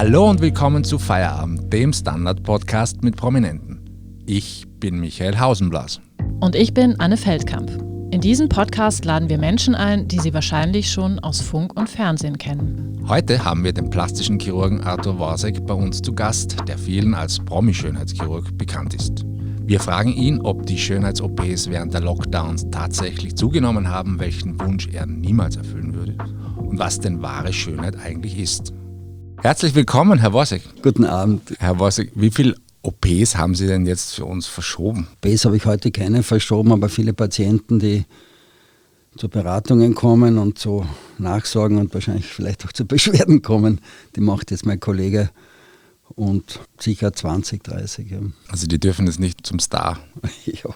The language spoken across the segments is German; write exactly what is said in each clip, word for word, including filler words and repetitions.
Hallo und willkommen zu Feierabend, dem Standard-Podcast mit Prominenten. Ich bin Michael Hausenblas. Und ich bin Anne Feldkamp. In diesem Podcast laden wir Menschen ein, die Sie wahrscheinlich schon aus Funk und Fernsehen kennen. Heute haben wir den plastischen Chirurgen Artur Worsek bei uns zu Gast, der vielen als Promi-Schönheitschirurg bekannt ist. Wir fragen ihn, ob die Schönheits-O Ps während der Lockdowns tatsächlich zugenommen haben, welchen Wunsch er niemals erfüllen würde und was denn wahre Schönheit eigentlich ist. Herzlich willkommen, Herr Worsek. Guten Abend. Herr Worsek, wie viele O Ps haben Sie denn jetzt für uns verschoben? O Ps habe ich heute keine verschoben, aber viele Patienten, die zu Beratungen kommen und zu Nachsorgen und wahrscheinlich vielleicht auch zu Beschwerden kommen, die macht jetzt mein Kollege und sicher zwanzig, dreißig. Ja. Also die dürfen es nicht zum Star. Ja.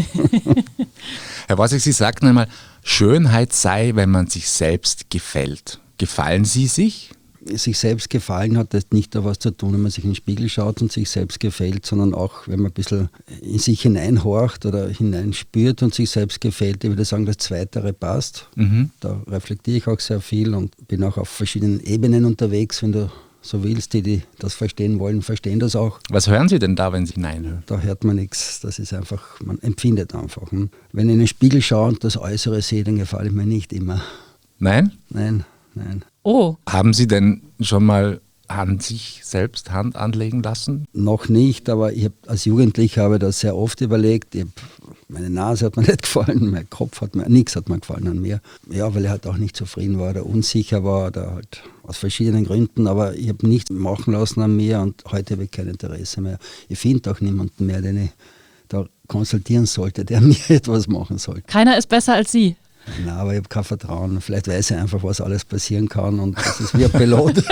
Herr Worsek, Sie sagten einmal, Schönheit sei, wenn man sich selbst gefällt. Gefallen Sie sich? Sich selbst gefallen hat das nicht da was zu tun, wenn man sich in den Spiegel schaut und sich selbst gefällt, sondern auch, wenn man ein bisschen in sich hineinhorcht oder hineinspürt und sich selbst gefällt. Ich würde sagen, das Zweitere passt. Mhm. Da reflektiere ich auch sehr viel und bin auch auf verschiedenen Ebenen unterwegs, wenn du so willst. Die, die das verstehen wollen, verstehen das auch. Was hören Sie denn da, wenn Sie hineinhören? Da hört man nichts. Das ist einfach, man empfindet einfach. Wenn ich in den Spiegel schaue und das Äußere sehe, dann gefalle ich mir nicht immer. Nein? Nein, nein. Oh. Haben Sie denn schon mal an sich selbst Hand anlegen lassen? Noch nicht, aber ich hab, als Jugendlicher habe ich das sehr oft überlegt. Ich hab, meine Nase hat mir nicht gefallen, mein Kopf hat mir, nichts hat mir gefallen an mir. Ja, weil ich halt auch nicht zufrieden war oder unsicher war oder halt aus verschiedenen Gründen, aber ich habe nichts machen lassen an mir und heute habe ich kein Interesse mehr. Ich finde auch niemanden mehr, den ich da konsultieren sollte, der mir etwas machen sollte. Keiner ist besser als Sie. Nein, aber ich habe kein Vertrauen. Vielleicht weiß ich einfach, was alles passieren kann und das ist wie ein Pilot.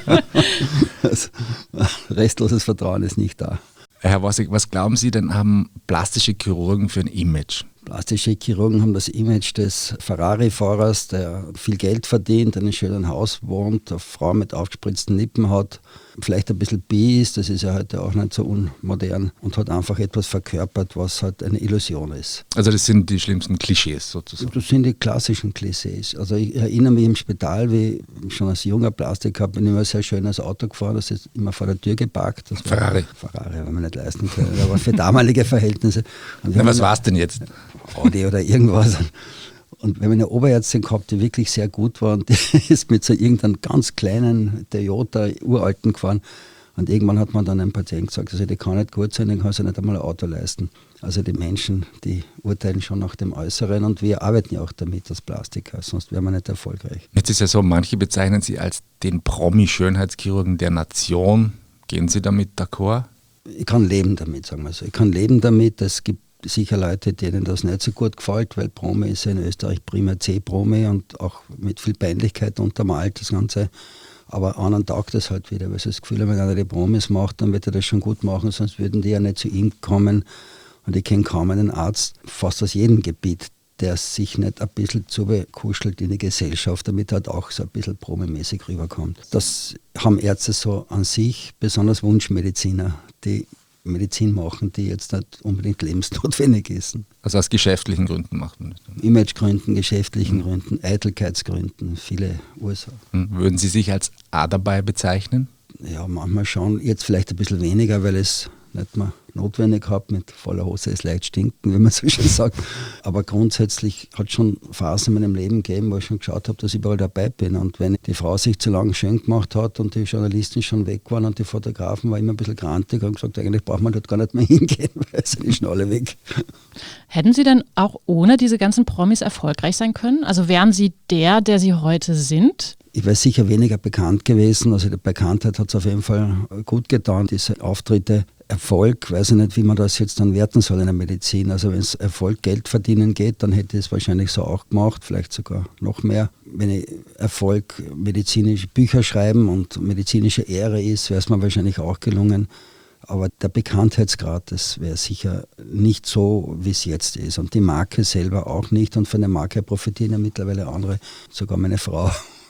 Das restloses Vertrauen ist nicht da. Herr Worsek, was glauben Sie denn, haben plastische Chirurgen für ein Image? Plastische Chirurgen haben das Image des Ferrari-Fahrers, der viel Geld verdient, in einem schönen Haus wohnt, eine Frau mit aufgespritzten Lippen hat, vielleicht ein bisschen bi ist, das ist ja heute auch nicht so unmodern und hat einfach etwas verkörpert, was halt eine Illusion ist. Also das sind die schlimmsten Klischees sozusagen? Das sind die klassischen Klischees. Also ich erinnere mich im Spital, wie ich schon als junger Plastiker bin ich immer ein sehr schönes Auto gefahren, das ist immer vor der Tür geparkt. Das Ferrari? Ferrari, weil wir nicht leisten können, aber für damalige Verhältnisse. Na, was war es denn jetzt? Audi oder irgendwas. Und wir haben eine Oberärztin gehabt, die wirklich sehr gut war und die ist mit so irgendeinem ganz kleinen Toyota uralten gefahren. Und irgendwann hat man dann einem Patienten gesagt, also die kann nicht gut sein, den kann sich nicht einmal ein Auto leisten. Also die Menschen, die urteilen schon nach dem Äußeren und wir arbeiten ja auch damit als Plastiker, sonst wären wir nicht erfolgreich. Jetzt ist ja so, manche bezeichnen Sie als den Promi-Schönheitschirurgen der Nation. Gehen Sie damit d'accord? Ich kann leben damit, sagen wir so. Ich kann leben damit, es gibt sicher Leute, denen das nicht so gut gefällt, weil Promi ist ja in Österreich prima C-Promi und auch mit viel Peinlichkeit untermalt das Ganze. Aber anderen taugt das halt wieder, weil sie das Gefühl haben, wenn einer die Promis macht, dann wird er das schon gut machen, sonst würden die ja nicht zu ihm kommen. Und ich kenne kaum einen Arzt, fast aus jedem Gebiet, der sich nicht ein bisschen zubekuschelt in die Gesellschaft, damit halt auch so ein bisschen promimäßig rüberkommt. Das haben Ärzte so an sich, besonders Wunschmediziner, die Medizin machen, die jetzt nicht unbedingt lebensnotwendig ist. Also aus geschäftlichen Gründen macht man das? Imagegründen, geschäftlichen mhm. Gründen, Eitelkeitsgründen, viele Ursachen. Würden Sie sich als A dabei bezeichnen? Ja, manchmal schon. Jetzt vielleicht ein bisschen weniger, weil es nicht mehr notwendig habe, mit voller Hose es leicht stinken, wie man so schön sagt. Aber grundsätzlich hat es schon Phasen in meinem Leben gegeben, wo ich schon geschaut habe, dass ich überall dabei bin. Und wenn die Frau sich zu lange schön gemacht hat und die Journalisten schon weg waren und die Fotografen waren immer ein bisschen grantig und gesagt, eigentlich braucht man dort gar nicht mehr hingehen, weil sind die schon alle weg. Hätten Sie denn auch ohne diese ganzen Promis erfolgreich sein können? Also wären Sie der, der Sie heute sind? Ich wäre sicher weniger bekannt gewesen, also die Bekanntheit hat es auf jeden Fall gut getan, diese Auftritte. Erfolg, weiß ich nicht, wie man das jetzt dann werten soll in der Medizin. Also wenn es Erfolg, Geld verdienen geht, dann hätte ich es wahrscheinlich so auch gemacht, vielleicht sogar noch mehr. Wenn ich Erfolg, medizinische Bücher schreiben und medizinische Ehre ist, wäre es mir wahrscheinlich auch gelungen. Aber der Bekanntheitsgrad, das wäre sicher nicht so, wie es jetzt ist. Und die Marke selber auch nicht. Und von der Marke profitieren ja mittlerweile andere, sogar meine Frau.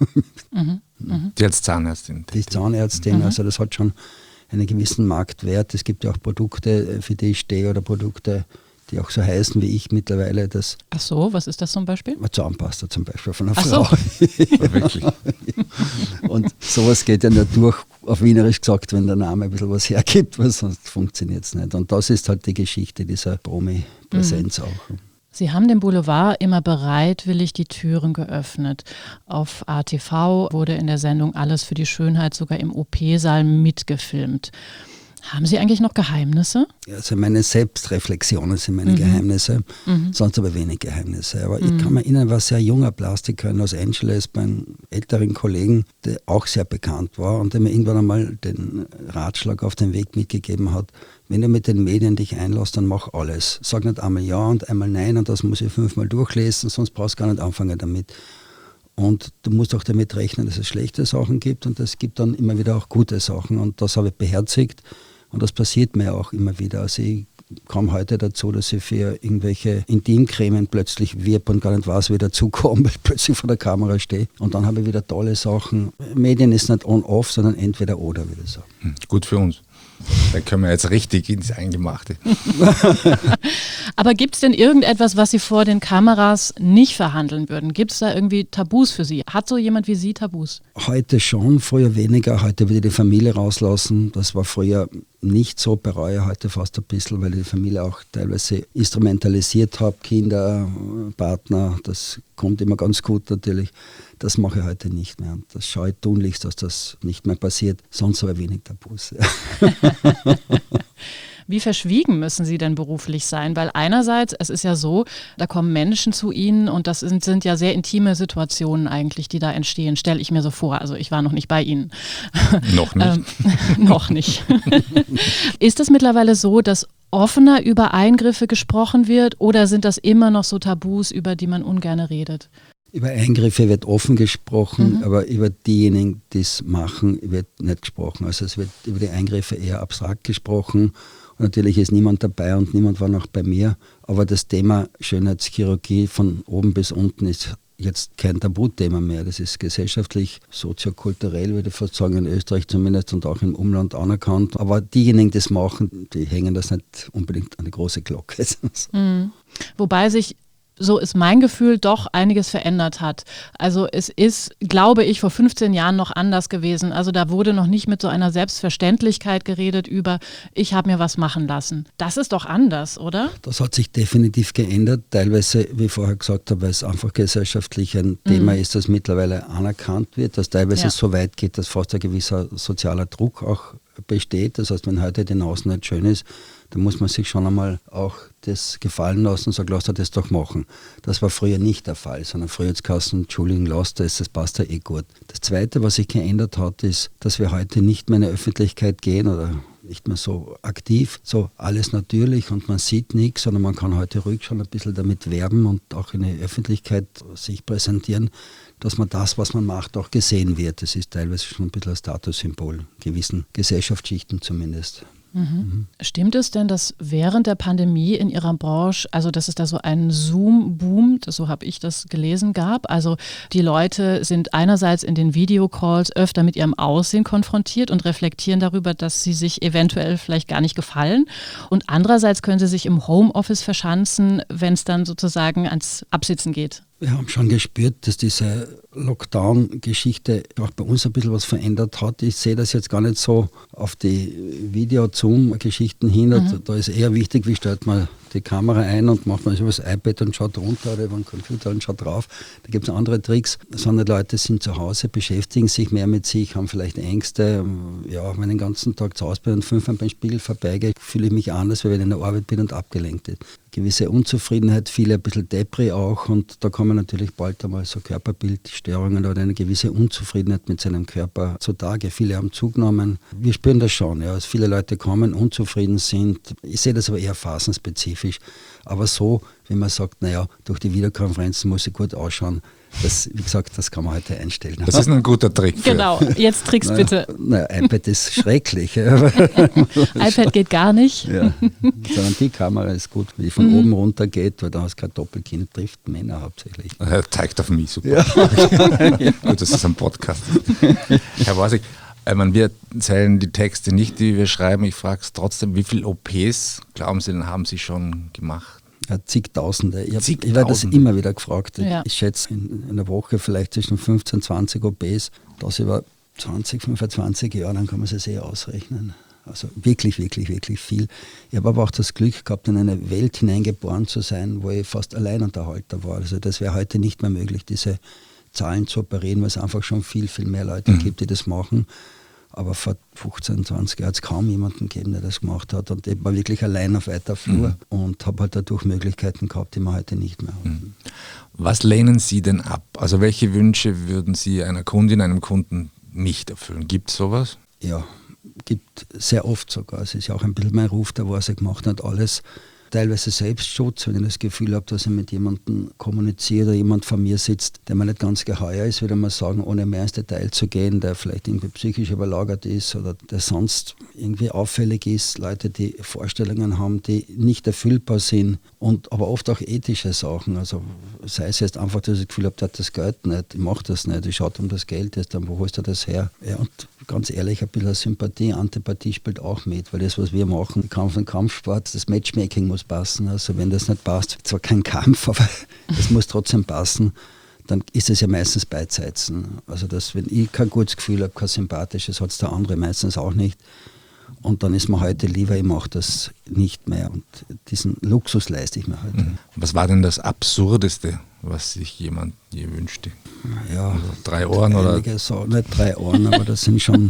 Mhm. Mhm. Die als Zahnärztin. Die Zahnärztin, mhm. also das hat schon einen gewissen Marktwert. Es gibt ja auch Produkte, für die ich stehe oder Produkte, die auch so heißen wie ich mittlerweile. Das Ach so, was ist das zum Beispiel? Zahnpasta zum Beispiel von einer Ach Frau. So. Wirklich. Und sowas geht ja nur durch, auf Wienerisch gesagt, wenn der Name ein bisschen was hergibt, weil sonst funktioniert es nicht. Und das ist halt die Geschichte dieser Promi-Präsenz mhm. auch. Sie haben dem Boulevard immer bereitwillig die Türen geöffnet. Auf A T V wurde in der Sendung Alles für die Schönheit sogar im O P-Saal mitgefilmt. Haben Sie eigentlich noch Geheimnisse? Also meine Selbstreflexionen sind meine mhm. Geheimnisse, mhm. sonst aber wenig Geheimnisse. Aber mhm. ich kann mir erinnern, war sehr junger Plastiker in Los Angeles bei einem älteren Kollegen, der auch sehr bekannt war und der mir irgendwann einmal den Ratschlag auf den Weg mitgegeben hat, wenn du mit den Medien dich einlässt, dann mach alles. Sag nicht einmal ja und einmal nein und das muss ich fünfmal durchlesen, sonst brauchst du gar nicht anfangen damit. Und du musst auch damit rechnen, dass es schlechte Sachen gibt und es gibt dann immer wieder auch gute Sachen und das habe ich beherzigt. Und das passiert mir auch immer wieder. Also ich komme heute dazu, dass ich für irgendwelche Intimcremen plötzlich wirb und gar nicht weiß, wie dazukomme, weil ich plötzlich vor der Kamera stehe. Und dann habe ich wieder tolle Sachen. Medien ist nicht on-off, sondern entweder oder, würde ich sagen. Hm, gut für uns. Da können wir jetzt richtig ins Eingemachte. Aber gibt es denn irgendetwas, was Sie vor den Kameras nicht verhandeln würden? Gibt es da irgendwie Tabus für Sie? Hat so jemand wie Sie Tabus? Heute schon, früher weniger. Heute würde ich die Familie rauslassen. Das war früher nicht so, bereue heute fast ein bisschen, weil ich die Familie auch teilweise instrumentalisiert habe. Kinder, Partner, das kommt immer ganz gut natürlich. Das mache ich heute nicht mehr. Und das schaue ich tunlichst, dass das nicht mehr passiert. Sonst aber wenig Tabus. Wie verschwiegen müssen Sie denn beruflich sein? Weil einerseits, es ist ja so, da kommen Menschen zu Ihnen und das sind, sind ja sehr intime Situationen eigentlich, die da entstehen, stelle ich mir so vor. Also ich war noch nicht bei Ihnen. Noch nicht. ähm, noch nicht. Ist es mittlerweile so, dass offener über Eingriffe gesprochen wird oder sind das immer noch so Tabus, über die man ungern redet? Über Eingriffe wird offen gesprochen, mhm. aber über diejenigen, die es machen, wird nicht gesprochen. Also es wird über die Eingriffe eher abstrakt gesprochen. Und natürlich ist niemand dabei und niemand war noch bei mir. Aber das Thema Schönheitschirurgie von oben bis unten ist jetzt kein Tabuthema mehr. Das ist gesellschaftlich, soziokulturell, würde ich fast sagen, in Österreich zumindest und auch im Umland anerkannt. Aber diejenigen, die es machen, die hängen das nicht unbedingt an die große Glocke. Mhm. Wobei sich, so ist mein Gefühl, doch einiges verändert hat. Also es ist, glaube ich, vor fünfzehn Jahren noch anders gewesen. Also da wurde noch nicht mit so einer Selbstverständlichkeit geredet über, ich habe mir was machen lassen. Das ist doch anders, oder? Das hat sich definitiv geändert. Teilweise, wie ich vorher gesagt habe, weil es einfach gesellschaftlich ein Thema mhm. ist, das mittlerweile anerkannt wird, dass teilweise ja. so weit geht, dass fast ein gewisser sozialer Druck auch besteht. Das heißt, wenn heute die Nase nicht schön ist, dann muss man sich schon einmal auch das gefallen lassen und sagen, lass dir das doch machen. Das war früher nicht der Fall, sondern früher jetzt Kassen, Entschuldigung, lass das, das passt ja eh gut. Das Zweite, was sich geändert hat, ist, dass wir heute nicht mehr in die Öffentlichkeit gehen oder nicht mehr so aktiv, so alles natürlich und man sieht nichts, sondern man kann heute ruhig schon ein bisschen damit werben und auch in der Öffentlichkeit sich präsentieren, dass man das, was man macht, auch gesehen wird. Das ist teilweise schon ein bisschen ein Statussymbol, gewissen Gesellschaftsschichten zumindest. Mhm. Mhm. Stimmt es denn, dass während der Pandemie in Ihrer Branche, also dass es da so einen Zoom-Boom, so habe ich das gelesen, gab? Also die Leute sind einerseits in den Videocalls öfter mit ihrem Aussehen konfrontiert und reflektieren darüber, dass sie sich eventuell vielleicht gar nicht gefallen. Und andererseits können sie sich im Homeoffice verschanzen, wenn es dann sozusagen ans Absitzen geht. Wir haben schon gespürt, dass diese Lockdown-Geschichte auch bei uns ein bisschen was verändert hat. Ich sehe das jetzt gar nicht so auf die Video-Zoom-Geschichten hin. Mhm. Da ist eher wichtig, wie stellt man die Kamera ein und macht man über das iPad und schaut runter oder über den Computer und schaut drauf. Da gibt es andere Tricks, sondern Leute sind zu Hause, beschäftigen sich mehr mit sich, haben vielleicht Ängste. Ja, wenn ich den ganzen Tag zu Hause bin und fünfmal beim Spiegel vorbeigehe, fühle ich mich anders, weil ich in der Arbeit bin und abgelenkt bin. Gewisse Unzufriedenheit, viele ein bisschen Depri auch und da kommen natürlich bald einmal so Körperbildstörungen oder eine gewisse Unzufriedenheit mit seinem Körper zutage. Viele haben zugenommen. Wir spüren das schon, ja, dass viele Leute kommen, unzufrieden sind. Ich sehe das aber eher phasenspezifisch. Aber so, wenn man sagt, naja, durch die Videokonferenzen muss ich gut ausschauen, das, wie gesagt, das kann man heute einstellen. Das ist ein guter Trick. Für genau, jetzt Tricks naja, bitte. Naja, iPad ist schrecklich. iPad geht gar nicht. Ja, sondern die Kamera ist gut, wie die von mhm. oben runter geht, weil da hast du kein Doppelkinn, trifft Männer hauptsächlich. Er zeigt auf mich, super. Ja. Gut, das ist ein Podcast. Herr Wasig, Ich meine, wir zählen die Texte nicht, die wir schreiben. Ich frage es trotzdem, wie viele O Ps, glauben Sie, denn haben Sie schon gemacht? Ja, zigtausende. Ich, Zigtausende. ich werde das immer wieder gefragt. Ja. Ich, ich schätze in, in der Woche vielleicht zwischen fünfzehn, zwanzig O Ps. Das über zwanzig, fünfundzwanzig Jahre, dann kann man es sehr ausrechnen. Also wirklich, wirklich, wirklich viel. Ich habe aber auch das Glück gehabt, in eine Welt hineingeboren zu sein, wo ich fast Alleinunterhalter war. Also das wäre heute nicht mehr möglich, diese Zahlen zu operieren, weil es einfach schon viel, viel mehr Leute mhm. gibt, die das machen. Aber vor fünfzehn, zwanzig Jahren hat es kaum jemanden gegeben, der das gemacht hat. Und ich war wirklich allein auf weiter Flur mhm. und habe halt dadurch Möglichkeiten gehabt, die wir heute nicht mehr haben. Mhm. Was lehnen Sie denn ab? Also welche Wünsche würden Sie einer Kundin, einem Kunden nicht erfüllen? Gibt es sowas? Ja, gibt sehr oft sogar. Es ist ja auch ein bisschen mein Ruf, der was er gemacht hat, alles. Teilweise Selbstschutz, wenn ich das Gefühl habe, dass ich mit jemandem kommuniziere oder jemand vor mir sitzt, der mir nicht ganz geheuer ist, würde man sagen, ohne mehr ins Detail zu gehen, der vielleicht irgendwie psychisch überlagert ist oder der sonst irgendwie auffällig ist. Leute, die Vorstellungen haben, die nicht erfüllbar sind und aber oft auch ethische Sachen. Also sei es jetzt einfach, dass ich das Gefühl habe, der hat das Geld nicht, ich mache das nicht, ich schaue um das Geld, jetzt, dann, wo holst du das her? Ja, und ganz ehrlich, ein bisschen Sympathie, Antipathie spielt auch mit, weil das, was wir machen, Kampf und Kampfsport, das Matchmaking muss passen. Also wenn das nicht passt, zwar kein Kampf, aber es muss trotzdem passen, dann ist es ja meistens Beidseiten. Also dass, wenn ich kein gutes Gefühl habe, kein sympathisches, hat es der andere meistens auch nicht. Und dann ist mir heute lieber, ich mache das nicht mehr. Und diesen Luxus leiste ich mir heute. Mhm. Was war denn das Absurdeste, was sich jemand je wünschte? Ja, also drei Ohren oder? So, nicht drei Ohren, aber das sind schon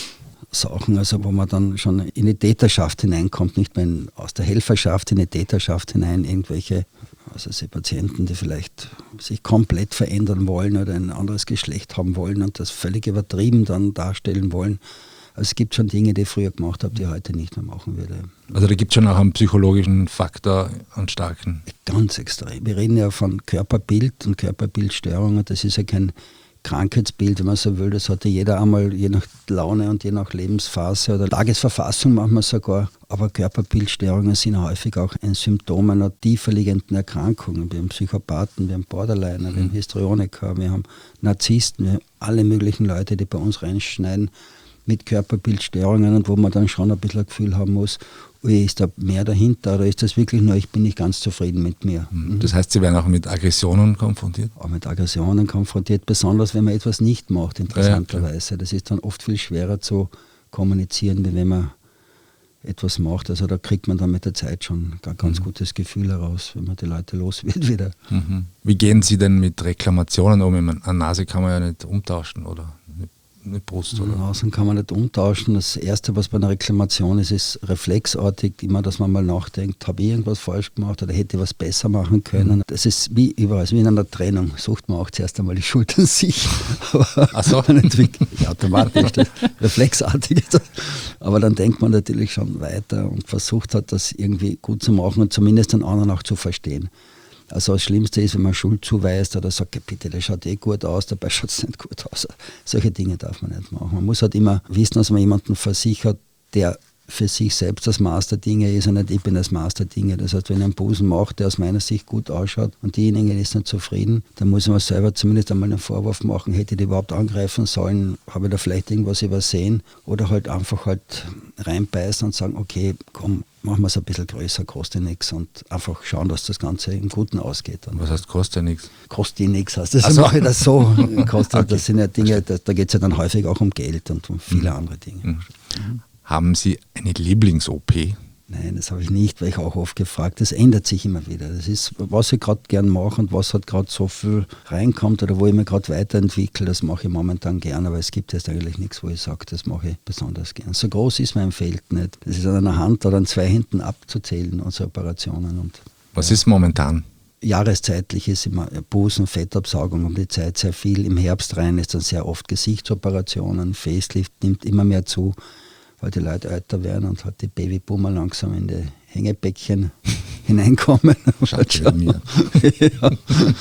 Sachen, also wo man dann schon in die Täterschaft hineinkommt, nicht mehr in, aus der Helferschaft in die Täterschaft hinein, irgendwelche also sie Patienten, die vielleicht sich komplett verändern wollen oder ein anderes Geschlecht haben wollen und das völlig übertrieben dann darstellen wollen. Also es gibt schon Dinge, die ich früher gemacht habe, die ich heute nicht mehr machen würde. Also da gibt es schon auch einen psychologischen Faktor, einen starken? Ganz extrem. Wir reden ja von Körperbild und Körperbildstörungen. Das ist ja kein Krankheitsbild, wenn man so will. Das hatte jeder einmal, je nach Laune und je nach Lebensphase oder Tagesverfassung manchmal sogar. Aber Körperbildstörungen sind häufig auch ein Symptom einer tiefer liegenden Erkrankung. Wir haben Psychopathen, wir haben Borderliner, wir haben Histrioniker, wir haben Narzissten, wir haben alle möglichen Leute, die bei uns reinschneiden mit Körperbildstörungen und wo man dann schon ein bisschen ein Gefühl haben muss, ist da mehr dahinter oder ist das wirklich nur, ich bin nicht ganz zufrieden mit mir. Das heißt, Sie werden auch mit Aggressionen konfrontiert? Auch mit Aggressionen konfrontiert, besonders wenn man etwas nicht macht, interessanterweise. Ja, das ist dann oft viel schwerer zu kommunizieren, wie wenn man etwas macht. Also da kriegt man dann mit der Zeit schon ein ganz mhm. gutes Gefühl heraus, wenn man die Leute los wird wieder. Mhm. Wie gehen Sie denn mit Reklamationen um? Eine Nase kann man ja nicht umtauschen, oder? Eine Brust, oder? Nasen kann man nicht umtauschen. Das Erste, was bei einer Reklamation ist, ist reflexartig, immer, dass man mal nachdenkt, habe ich irgendwas falsch gemacht oder hätte ich was besser machen können. Mhm. Das ist wie überall, wie in einer Trennung. Sucht man auch zuerst einmal die Schuld an sich. Ach so. Man entwickelt sich automatisch, das reflexartig. Aber dann denkt man natürlich schon weiter und versucht hat, das irgendwie gut zu machen und zumindest den anderen auch zu verstehen. Also das Schlimmste ist, wenn man Schuld zuweist oder sagt, ja, bitte, das schaut eh gut aus, dabei schaut es nicht gut aus. Solche Dinge darf man nicht machen. Man muss halt immer wissen, dass man jemanden versichert, der für sich selbst das Maß der Dinge ist und nicht ich bin das Maß der Dinge. Das heißt, wenn ich einen Busen mache, der aus meiner Sicht gut ausschaut und diejenige ist nicht zufrieden, dann muss man selber zumindest einmal einen Vorwurf machen, hätte ich die überhaupt angreifen sollen, habe ich da vielleicht irgendwas übersehen oder halt einfach halt reinbeißen und sagen, okay, komm, machen wir es ein bisschen größer, kostet nichts und einfach schauen, dass das Ganze im Guten ausgeht. Und was heißt kostet nichts? Kostet nichts heißt das. Also mache ich das so. Kostet, okay. Das sind ja Dinge, da, da geht es ja dann häufig auch um Geld und um viele mhm. andere Dinge. Mhm. Mhm. Haben Sie eine Lieblings-O P? Nein, das habe ich nicht, weil ich auch oft gefragt, das ändert sich immer wieder. Das ist, was ich gerade gern mache und was halt gerade so viel reinkommt oder wo ich mich gerade weiterentwickle, das mache ich momentan gern, aber es gibt jetzt eigentlich nichts, wo ich sage, das mache ich besonders gern. So groß ist mein Feld nicht. Das ist an einer Hand oder an zwei Händen abzuzählen, unsere Operationen. Und, was ja. ist momentan? Jahreszeitlich ist immer Busen, Fettabsaugung um die Zeit sehr viel. Im Herbst rein ist dann sehr oft Gesichtsoperationen, Facelift nimmt immer mehr zu, weil die Leute älter werden und halt die Babyboomer langsam in die Hängebäckchen hineinkommen. Schaut mir. Ja.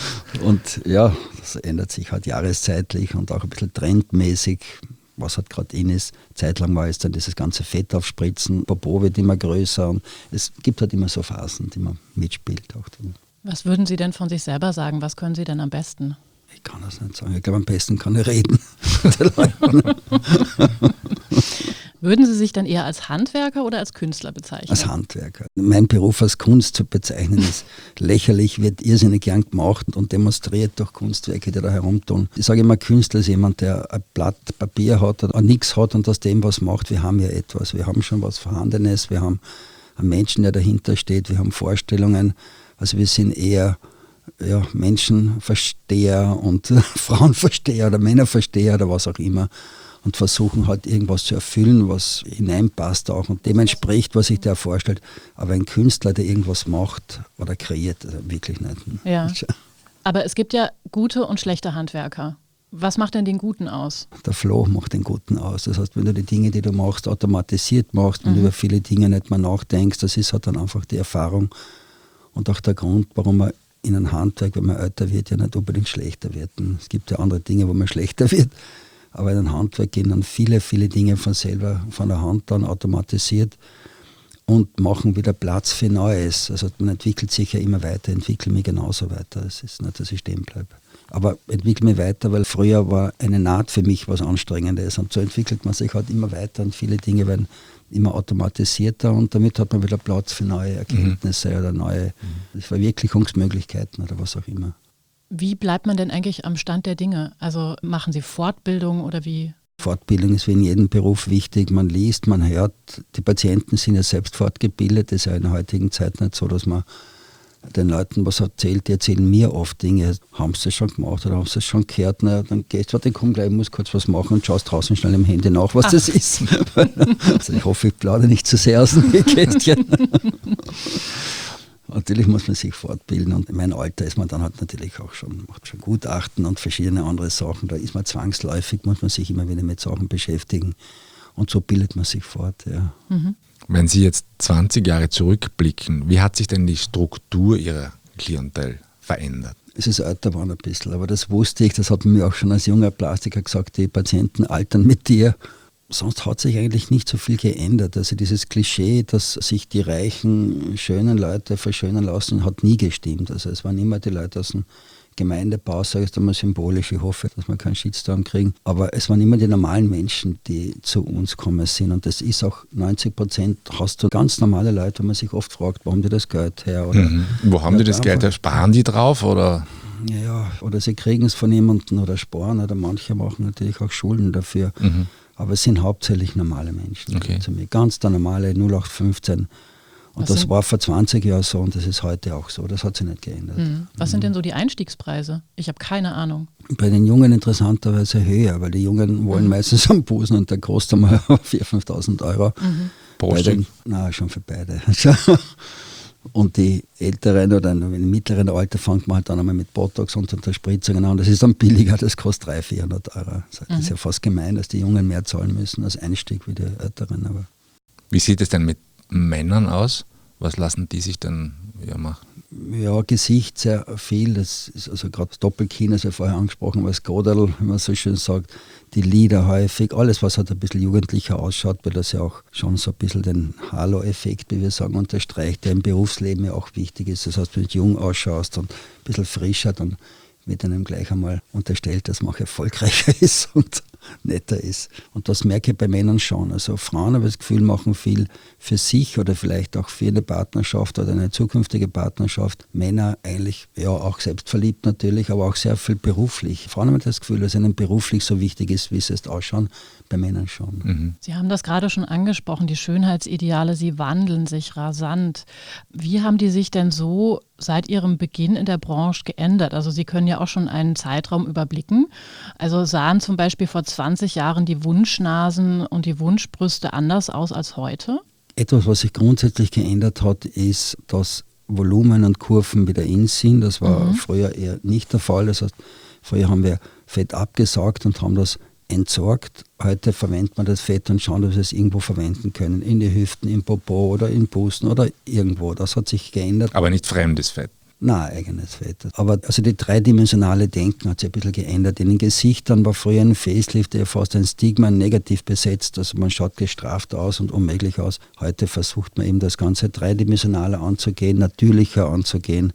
Und ja, das ändert sich halt jahreszeitlich und auch ein bisschen trendmäßig, was halt gerade in ist. Zeitlang war es dann dieses ganze Fett aufspritzen, Popo wird immer größer und es gibt halt immer so Phasen, die man mitspielt. Auch dann. Was würden Sie denn von sich selber sagen? Was können Sie denn am besten? Ich kann das nicht sagen. Ich glaube, am besten kann ich reden. Würden Sie sich dann eher als Handwerker oder als Künstler bezeichnen? Als Handwerker. Mein Beruf als Kunst zu bezeichnen ist lächerlich, wird irrsinnig gern gemacht und demonstriert durch Kunstwerke, die da herumtun. Ich sage immer, Künstler ist jemand, der ein Blatt Papier hat oder nichts hat und aus dem was macht. Wir haben ja etwas. Wir haben schon was Vorhandenes. Wir haben einen Menschen, der dahinter steht. Wir haben Vorstellungen. Also wir sind eher ja, Menschenversteher und Frauenversteher oder Männerversteher oder was auch immer. Und versuchen halt irgendwas zu erfüllen, was hineinpasst auch und dem entspricht, was sich der vorstellt. Aber ein Künstler, der irgendwas macht oder kreiert, wirklich nicht. Ja. Aber es gibt ja gute und schlechte Handwerker. Was macht denn den Guten aus? Der Flow macht den Guten aus. Das heißt, wenn du die Dinge, die du machst, automatisiert machst und mhm. über viele Dinge nicht mehr nachdenkst, das ist halt dann einfach die Erfahrung und auch der Grund, warum man in einem Handwerk, wenn man älter wird, ja nicht unbedingt schlechter wird. Und es gibt ja andere Dinge, wo man schlechter wird. Aber in einem Handwerk gehen dann viele, viele Dinge von selber, von der Hand dann automatisiert und machen wieder Platz für Neues. Also man entwickelt sich ja immer weiter, entwickle mich genauso weiter. Es ist nicht, dass ich stehen bleibe. Aber entwickle mich weiter, weil früher war eine Naht für mich was Anstrengendes. Und so entwickelt man sich halt immer weiter und viele Dinge werden immer automatisierter und damit hat man wieder Platz für neue Erkenntnisse mhm. oder neue mhm. Verwirklichungsmöglichkeiten oder was auch immer. Wie bleibt man denn eigentlich am Stand der Dinge? Also machen Sie Fortbildung oder wie? Fortbildung ist wie in jedem Beruf wichtig. Man liest, man hört. Die Patienten sind ja selbst fortgebildet. Das ist ja in der heutigen Zeit nicht so, dass man den Leuten was erzählt. Die erzählen mir oft Dinge. Haben sie das schon gemacht oder haben sie das schon gehört? Na, dann gehst du, warte, komm gleich, ich muss kurz was machen und schaust draußen schnell im Handy nach, was Ach. das ist. Also ich hoffe, ich plaudere nicht zu sehr aus dem Nähkästchen. Natürlich muss man sich fortbilden und in meinem Alter ist man dann halt natürlich auch schon, macht schon Gutachten und verschiedene andere Sachen. Da ist man zwangsläufig, muss man sich immer wieder mit Sachen beschäftigen und so bildet man sich fort. Ja. Mhm. Wenn Sie jetzt zwanzig Jahre zurückblicken, wie hat sich denn die Struktur Ihrer Klientel verändert? Es ist älter geworden ein bisschen, aber das wusste ich, das hat mir auch schon als junger Plastiker gesagt, die Patienten altern mit dir. Sonst hat sich eigentlich nicht so viel geändert. Also dieses Klischee, dass sich die reichen, schönen Leute verschönern lassen, hat nie gestimmt. Also es waren immer die Leute aus dem Gemeindebau, sage ich einmal symbolisch, ich hoffe, dass wir keinen Shitstorm kriegen. Aber es waren immer die normalen Menschen, die zu uns gekommen sind. Und das ist auch neunzig Prozent, hast du ganz normale Leute, wo man sich oft fragt, wo haben die das Geld her? Oder, mhm. Wo haben die das Geld her? Sparen die drauf? Oder? Ja, oder sie kriegen es von jemandem oder sparen. Oder manche machen natürlich auch Schulden dafür. Mhm. Aber es sind hauptsächlich normale Menschen. Okay. Zu mir. Ganz der normale null acht fünfzehn. Und Was das sind? war vor zwanzig Jahren so und das ist heute auch so. Das hat sich nicht geändert. Mhm. Was sind denn so die Einstiegspreise? Ich habe keine Ahnung. Bei den Jungen interessanterweise höher, weil die Jungen wollen mhm. meistens am Busen und der kostet mal viertausend, fünftausend Euro. Mhm. Pro Stück? Nein, schon für beide. Und die Älteren oder im mittleren Alter fängt man halt dann einmal mit Botox und Unterspritzungen an. Das ist dann billiger, das kostet dreihundert, vierhundert Euro. Das mhm. ist ja fast gemein, dass die Jungen mehr zahlen müssen als Einstieg wie die Älteren. Aber wie sieht es denn mit Männern aus? Was lassen die sich denn ja, machen? Ja, Gesicht sehr viel. Das ist also gerade das Doppelkinn, das ja vorher angesprochen, was Godel, wie man so schön sagt, die Lieder häufig, alles, was halt ein bisschen jugendlicher ausschaut, weil das ja auch schon so ein bisschen den Halo-Effekt, wie wir sagen, unterstreicht, der im Berufsleben ja auch wichtig ist. Das heißt, wenn du jung ausschaust und ein bisschen frischer, dann wird einem gleich einmal unterstellt, dass man auch erfolgreicher ist und netter ist. Und das merke ich bei Männern schon. Also Frauen, habe ich das Gefühl, machen viel für sich oder vielleicht auch für eine Partnerschaft oder eine zukünftige Partnerschaft. Männer eigentlich, ja, auch selbstverliebt natürlich, aber auch sehr viel beruflich. Frauen haben das Gefühl, dass ihnen beruflich so wichtig ist, wie es jetzt ausschauen, bei Männern schon. Mhm. Sie haben das gerade schon angesprochen, die Schönheitsideale, sie wandeln sich rasant. Wie haben die sich denn so seit Ihrem Beginn in der Branche geändert? Also Sie können ja auch schon einen Zeitraum überblicken. Also sahen zum Beispiel vor zwanzig Jahren die Wunschnasen und die Wunschbrüste anders aus als heute? Etwas, was sich grundsätzlich geändert hat, ist, dass Volumen und Kurven wieder in sind. Das war mhm. früher eher nicht der Fall. Das heißt, früher haben wir Fett abgesaugt und haben das entsorgt. Heute verwendet man das Fett und schauen, dass wir es irgendwo verwenden können. In die Hüften, im Popo oder in Busen oder irgendwo. Das hat sich geändert. Aber nicht fremdes Fett? Nein, eigenes Fett. Aber also die dreidimensionale Denken hat sich ein bisschen geändert. In den Gesichtern war früher ein Facelift ja fast ein Stigma, negativ besetzt. Also man schaut gestraft aus und unmöglich aus. Heute versucht man eben das Ganze dreidimensionaler anzugehen, natürlicher anzugehen.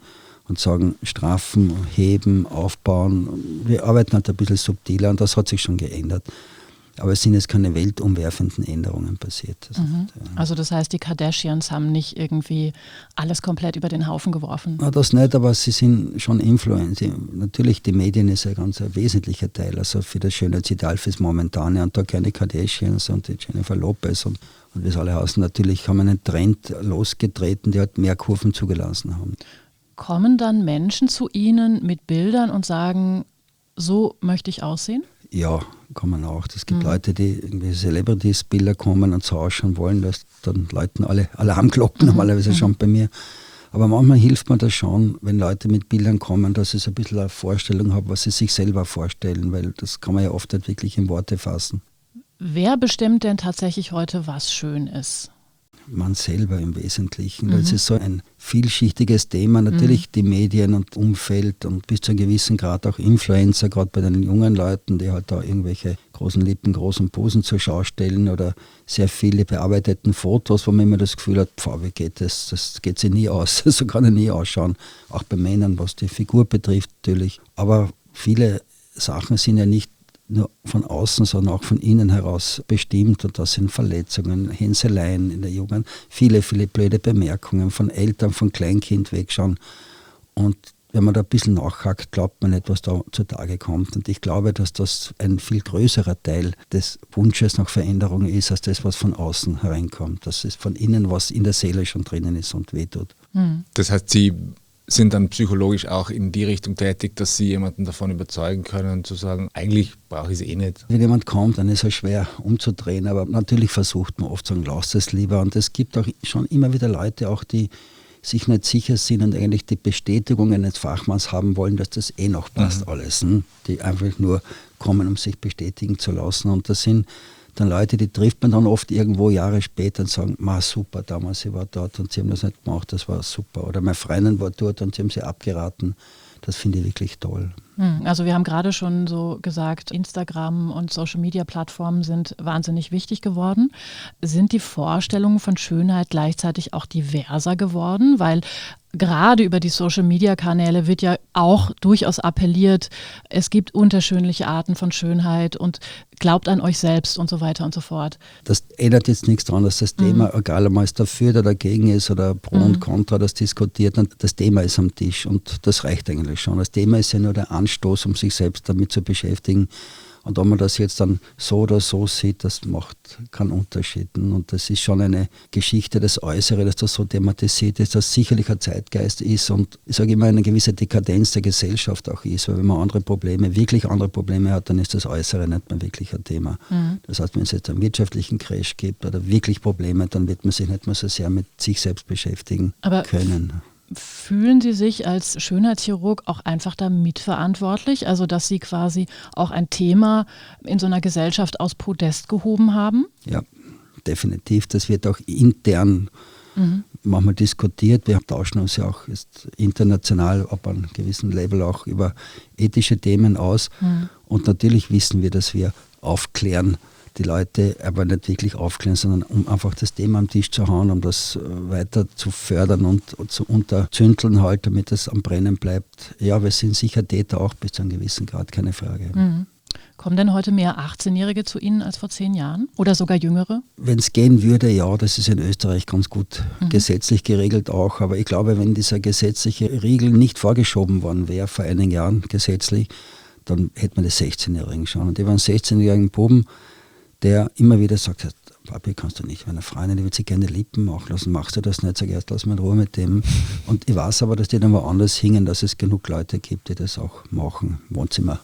und sagen, straffen, heben, aufbauen. Wir arbeiten halt ein bisschen subtiler und das hat sich schon geändert. Aber es sind jetzt keine weltumwerfenden Änderungen passiert. Das mhm. ist, ja. Also das heißt, die Kardashians haben nicht irgendwie alles komplett über den Haufen geworfen? Na, das nicht, aber sie sind schon Influencer. Natürlich, die Medien ist ein ganz ein wesentlicher Teil, also für das Schönheitsideal, fürs Momentane. Und da keine Kardashians und die Jennifer Lopez und, und wie es alle heißen. Natürlich haben wir einen Trend losgetreten, der halt mehr Kurven zugelassen haben. Kommen dann Menschen zu Ihnen mit Bildern und sagen, so möchte ich aussehen? Ja, kann man auch. Es gibt mhm. Leute, die irgendwie Celebrities-Bilder kommen und so ausschauen wollen, dass dann läuten alle Alarmglocken mhm. normalerweise mhm. schon bei mir. Aber manchmal hilft mir das schon, wenn Leute mit Bildern kommen, dass ich so ein bisschen eine Vorstellung habe, was sie sich selber vorstellen, weil das kann man ja oft nicht wirklich in Worte fassen. Wer bestimmt denn tatsächlich heute, was schön ist? Man selber im Wesentlichen. Mhm. Das ist so ein vielschichtiges Thema. Natürlich mhm. die Medien und Umfeld und bis zu einem gewissen Grad auch Influencer, gerade bei den jungen Leuten, die halt da irgendwelche großen Lippen, großen Posen zur Schau stellen oder sehr viele bearbeiteten Fotos, wo man immer das Gefühl hat, pf, wie geht das? Das geht sich nie aus. So kann er nie ausschauen. Auch bei Männern, was die Figur betrifft natürlich. Aber viele Sachen sind ja nicht nur von außen, sondern auch von innen heraus bestimmt. Und das sind Verletzungen, Hänseleien in der Jugend, viele, viele blöde Bemerkungen von Eltern, von Kleinkind wegschauen. Und wenn man da ein bisschen nachhakt, glaubt man nicht, was da zutage kommt. Und ich glaube, dass das ein viel größerer Teil des Wunsches nach Veränderung ist, als das, was von außen hereinkommt. Dass es von innen was in der Seele schon drinnen ist und wehtut. Das heißt, Sie sind dann psychologisch auch in die Richtung tätig, dass Sie jemanden davon überzeugen können, zu sagen, eigentlich brauche ich es eh nicht. Wenn jemand kommt, dann ist es schwer umzudrehen, aber natürlich versucht man oft zu sagen, lass es lieber. Und es gibt auch schon immer wieder Leute, auch die sich nicht sicher sind und eigentlich die Bestätigung eines Fachmanns haben wollen, dass das eh noch passt mhm. alles. Hm? Die einfach nur kommen, um sich bestätigen zu lassen. Und das sind dann Leute, die trifft man dann oft irgendwo Jahre später und sagen, ma super, damals ich war dort und sie haben das nicht gemacht, das war super. Oder meine Freundin war dort und sie haben sie abgeraten. Das finde ich wirklich toll. Also wir haben gerade schon so gesagt, Instagram und Social-Media-Plattformen sind wahnsinnig wichtig geworden. Sind die Vorstellungen von Schönheit gleichzeitig auch diverser geworden? Weil gerade über die Social-Media-Kanäle wird ja auch durchaus appelliert, es gibt unterschiedliche Arten von Schönheit und glaubt an euch selbst und so weiter und so fort. Das ändert jetzt nichts daran, dass das mhm. Thema, egal ob man es dafür oder dagegen ist oder pro mhm. und contra, das diskutiert, das Thema ist am Tisch und das reicht eigentlich schon. Das Thema ist ja nur der Anstoß, um sich selbst damit zu beschäftigen. Und ob man das jetzt dann so oder so sieht, das macht keinen Unterschied. Und das ist schon eine Geschichte, das Äußere, dass das so thematisiert ist, dass sicherlich ein Zeitgeist ist und ich sage immer eine gewisse Dekadenz der Gesellschaft auch ist, weil wenn man andere Probleme, wirklich andere Probleme hat, dann ist das Äußere nicht mehr wirklich ein Thema. Mhm. Das heißt, wenn es jetzt einen wirtschaftlichen Crash gibt oder wirklich Probleme, dann wird man sich nicht mehr so sehr mit sich selbst beschäftigen Aber können. Fühlen Sie sich als Schönheitschirurg auch einfach da mitverantwortlich? Also, dass Sie quasi auch ein Thema in so einer Gesellschaft aus Podest gehoben haben? Ja, definitiv. Das wird auch intern mhm. manchmal diskutiert. Wir tauschen uns ja auch jetzt international ab einem gewissen Level auch über ethische Themen aus. Mhm. Und natürlich wissen wir, dass wir aufklären, die Leute aber nicht wirklich aufklären, sondern um einfach das Thema am Tisch zu hauen, um das weiter zu fördern und, und zu unterzündeln halt, damit es am Brennen bleibt. Ja, wir sind sicher Täter auch bis zu einem gewissen Grad, keine Frage. Mhm. Kommen denn heute mehr achtzehnjährige zu Ihnen als vor zehn Jahren oder sogar Jüngere? Wenn es gehen würde, ja, das ist in Österreich ganz gut mhm. gesetzlich geregelt auch, aber ich glaube, wenn dieser gesetzliche Riegel nicht vorgeschoben worden wäre vor einigen Jahren gesetzlich, dann hätte man die sechzehnjährigen schon. Und über einen sechzehnjährigen Buben, der immer wieder sagt, Papi, kannst du nicht, meine Freundin, die will sich gerne Lippen machen lassen, machst du das nicht, sag erst, lass mal in Ruhe mit dem. Und ich weiß aber, dass die dann woanders hingen, dass es genug Leute gibt, die das auch machen, Wohnzimmer,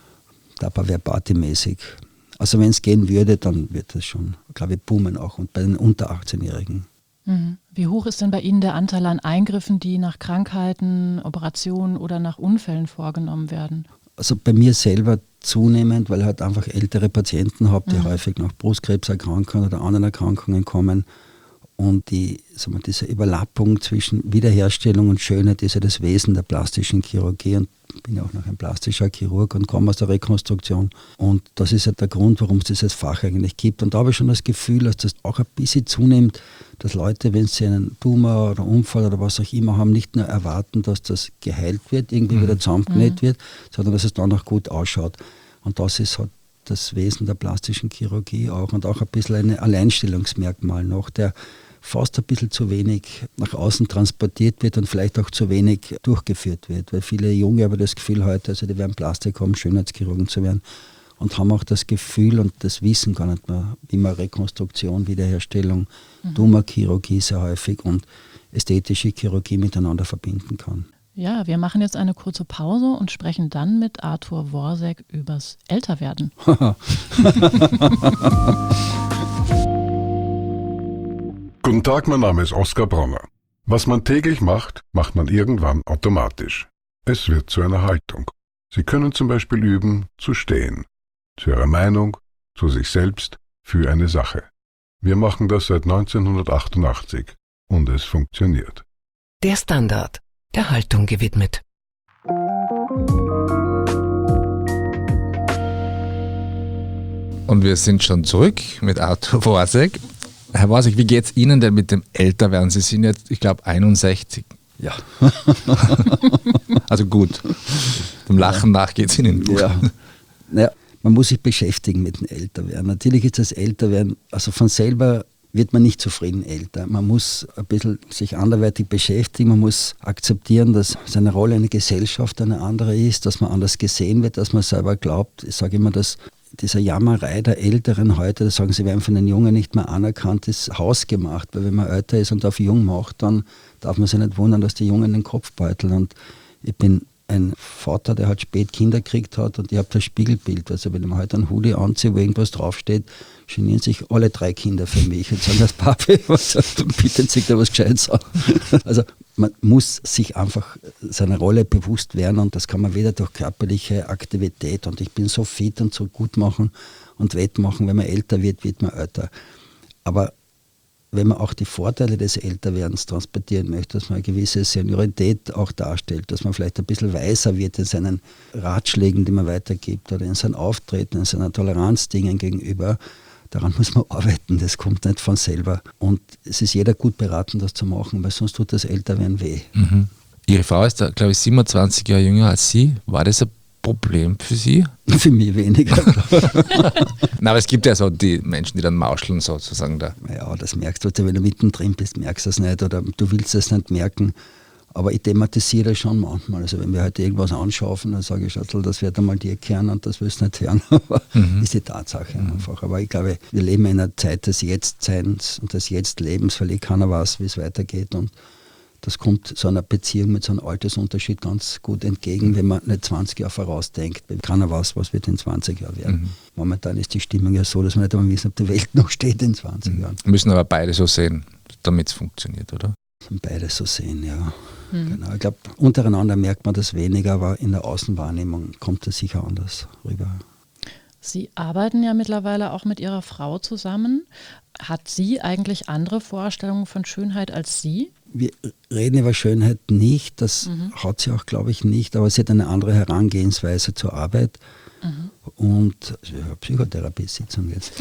Tupperware-Party-mäßig. Also wenn es gehen würde, dann wird das schon, glaube ich, boomen auch und bei den unter achtzehnjährigen. Mhm. Wie hoch ist denn bei Ihnen der Anteil an Eingriffen, die nach Krankheiten, Operationen oder nach Unfällen vorgenommen werden? Also bei mir selber zunehmend, weil ich halt einfach ältere Patienten habe, die mhm. häufig nach Brustkrebs erkranken oder anderen Erkrankungen kommen. Und die, sagen wir, diese Überlappung zwischen Wiederherstellung und Schönheit ist ja das Wesen der plastischen Chirurgie. Und ich bin ja auch noch ein plastischer Chirurg und komme aus der Rekonstruktion. Und das ist ja der Grund, warum es dieses Fach eigentlich gibt. Und da habe ich schon das Gefühl, dass das auch ein bisschen zunimmt, dass Leute, wenn sie einen Tumor oder Unfall oder was auch immer haben, nicht nur erwarten, dass das geheilt wird, irgendwie mhm. wieder zusammengenäht mhm. wird, sondern dass es dann auch gut ausschaut. Und das ist halt das Wesen der plastischen Chirurgie auch und auch ein bisschen ein Alleinstellungsmerkmal noch, der fast ein bisschen zu wenig nach außen transportiert wird und vielleicht auch zu wenig durchgeführt wird, weil viele Junge haben das Gefühl heute, also die werden Plastik haben, Schönheitschirurgen zu werden und haben auch das Gefühl und das Wissen gar nicht mehr, wie man Rekonstruktion, Wiederherstellung, mhm. Tumorchirurgie sehr häufig und ästhetische Chirurgie miteinander verbinden kann. Ja, wir machen jetzt eine kurze Pause und sprechen dann mit Arthur Worsek übers Älterwerden. Guten Tag, mein Name ist Oskar Bronner. Was man täglich macht, macht man irgendwann automatisch. Es wird zu einer Haltung. Sie können zum Beispiel üben, zu stehen. Zu Ihrer Meinung, zu sich selbst, für eine Sache. Wir machen das seit neunzehnhundertachtundachtzig und es funktioniert. Der Standard, der Haltung gewidmet. Und wir sind schon zurück mit Arthur Worsek. Herr Worsek, wie geht es Ihnen denn mit dem Älterwerden? Sie sind jetzt, ich glaube, einundsechzig. Ja. Also gut. Dem Lachen ja. nach geht es Ihnen gut. Ja. Naja, man muss sich beschäftigen mit dem Älterwerden. Natürlich ist das Älterwerden, also von selber wird man nicht zufrieden älter. Man muss ein bisschen sich anderweitig beschäftigen, man muss akzeptieren, dass seine Rolle in der Gesellschaft eine andere ist, dass man anders gesehen wird, dass man selber glaubt. Ich sage immer, dass diese Jammerei der Älteren heute, das sagen sie, werden von den Jungen nicht mehr anerkannt, ist hausgemacht, weil wenn man älter ist und auf jung macht, dann darf man sich nicht wundern, dass die Jungen den Kopf beuteln. Und ich bin ein Vater, der halt spät Kinder gekriegt hat und ich habe das Spiegelbild. Also wenn ich mir heute einen Hoodie anziehe, wo irgendwas draufsteht, genieren sich alle drei Kinder für mich und sagen, das Papi, was, bitte zieh da was Gescheites an. Also man muss sich einfach seiner Rolle bewusst werden und das kann man weder durch körperliche Aktivität und ich bin so fit und so gut machen und wettmachen, wenn man älter wird, wird man älter. Aber wenn man auch die Vorteile des Älterwerdens transportieren möchte, dass man eine gewisse Seniorität auch darstellt, dass man vielleicht ein bisschen weiser wird in seinen Ratschlägen, die man weitergibt oder in seinem Auftreten, in seiner Toleranz Dingen gegenüber, daran muss man arbeiten, das kommt nicht von selber. Und es ist jeder gut beraten, das zu machen, weil sonst tut das Älterwerden weh. Mhm. Ihre Frau ist da, glaube ich, siebenundzwanzig Jahre jünger als Sie. War das ein Problem für Sie? Für mich weniger. Na, aber es gibt ja so die Menschen, die dann mauscheln sozusagen da. Ja, das merkst du, wenn du mittendrin bist, merkst du es nicht oder du willst es nicht merken. Aber ich thematisiere das schon manchmal. Also wenn wir heute irgendwas anschaffen, dann sage ich, Schatzel, das wird einmal dir kehren und das willst du nicht hören. Aber mhm. ist die Tatsache mhm. einfach. Aber ich glaube, wir leben in einer Zeit des Jetztseins und des Jetztlebens, weil ich keiner weiß, wie es weitergeht. Und das kommt so einer Beziehung mit so einem Altersunterschied ganz gut entgegen, wenn man nicht zwanzig Jahre vorausdenkt. Keiner weiß, was wird in zwanzig Jahren werden. Mhm. Momentan ist die Stimmung ja so, dass wir nicht einmal wissen, ob die Welt noch steht in zwanzig Jahren. Müssen aber beide so sehen, damit es funktioniert, oder? Beide so sehen, ja. Mhm. Genau. Ich glaube, untereinander merkt man das weniger, aber in der Außenwahrnehmung kommt das sicher anders rüber. Sie arbeiten ja mittlerweile auch mit Ihrer Frau zusammen. Hat sie eigentlich andere Vorstellungen von Schönheit als Sie? Wir reden über Schönheit nicht, das mhm. hat sie auch, glaube ich, nicht, aber sie hat eine andere Herangehensweise zur Arbeit. Mhm. Und also ja, Psychotherapiesitzung jetzt.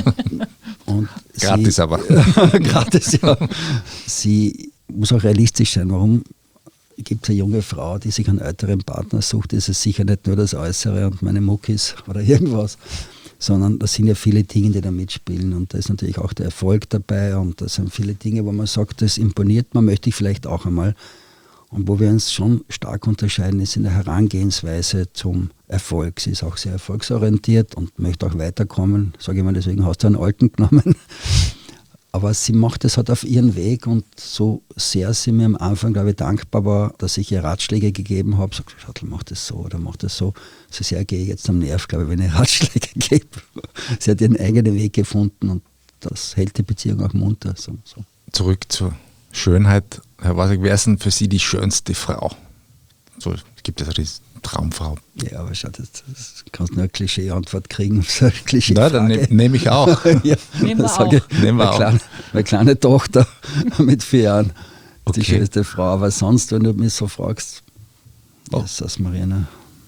Und gratis sie, aber. Gratis, ja. Sie muss auch realistisch sein. Warum gibt es eine junge Frau, die sich einen älteren Partner sucht? Ist es sicher nicht nur das Äußere und meine Muckis oder irgendwas, sondern das sind ja viele Dinge, die da mitspielen und da ist natürlich auch der Erfolg dabei und das sind viele Dinge, wo man sagt, das imponiert man, möchte ich vielleicht auch einmal. Und wo wir uns schon stark unterscheiden, ist in der Herangehensweise zum Erfolg. Sie ist auch sehr erfolgsorientiert und möchte auch weiterkommen, sage ich mal, deswegen hast du einen Alten genommen. Aber sie macht es halt auf ihren Weg und so sehr sie mir am Anfang, glaube ich, dankbar war, dass ich ihr Ratschläge gegeben habe. Sagt, Schattel, mach das so oder mach das so. So sehr gehe ich jetzt am Nerv, glaube ich, wenn ich Ratschläge gebe. Sie hat ihren eigenen Weg gefunden und das hält die Beziehung auch munter. So, so. Zurück zur Schönheit. Herr Worsek, wer ist denn für Sie die schönste Frau? So, es gibt ja so die Traumfrau? Ja, aber schau, das, das kannst du nur eine Klischee-Antwort kriegen. So eine Klischee Na, dann nehme nehm ich auch. ja, Nehmen wir auch. Ich, Nehmen wir meine, auch. Kleine, meine kleine Tochter mit vier Jahren, Okay. die schönste Frau. Aber sonst, wenn du mich so fragst, Oh. was ist Marina?